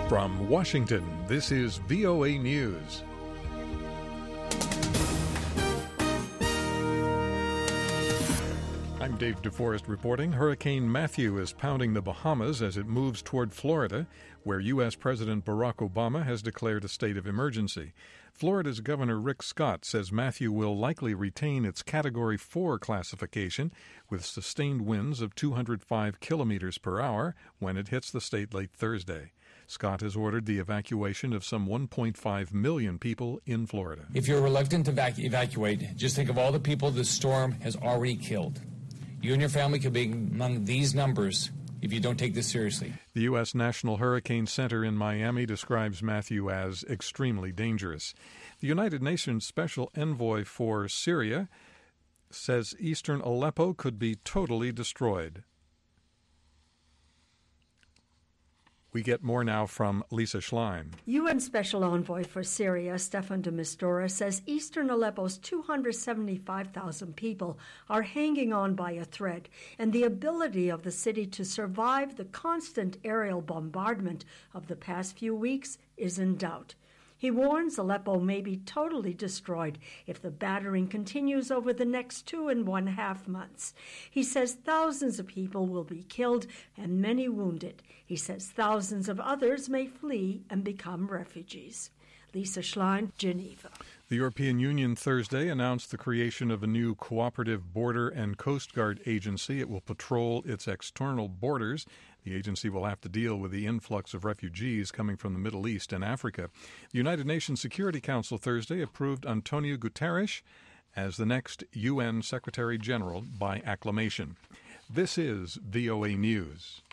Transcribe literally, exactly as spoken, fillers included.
From Washington, this is V O A News. I'm Dave DeForest reporting. Hurricane Matthew is pounding the Bahamas as it moves toward Florida, where U S. President Barack Obama has declared a state of emergency. Florida's Governor Rick Scott says Matthew will likely retain its Category four classification with sustained winds of two hundred five kilometers per hour when it hits the state late Thursday. Scott has ordered the evacuation of some one point five million people in Florida. If you're reluctant to evac- evacuate, just think of all the people this storm has already killed. You and your family could be among these numbers if you don't take this seriously. The U S. National Hurricane Center in Miami describes Matthew as extremely dangerous. The United Nations Special Envoy for Syria says eastern Aleppo could be totally destroyed. We get more now from Lisa Schlein. U N Special Envoy for Syria, Staffan de Mistura, says eastern Aleppo's two hundred seventy-five thousand people are hanging on by a thread, and the ability of the city to survive the constant aerial bombardment of the past few weeks is in doubt. He warns Aleppo may be totally destroyed if the battering continues over the next two and one half months. He says thousands of people will be killed and many wounded. He says thousands of others may flee and become refugees. Lisa Schlein, Geneva. The European Union Thursday announced the creation of a new cooperative border and coast guard agency. It will patrol its external borders. The agency will have to deal with the influx of refugees coming from the Middle East and Africa. The United Nations Security Council Thursday approved Antonio Guterres as the next U N Secretary General by acclamation. This is V O A News.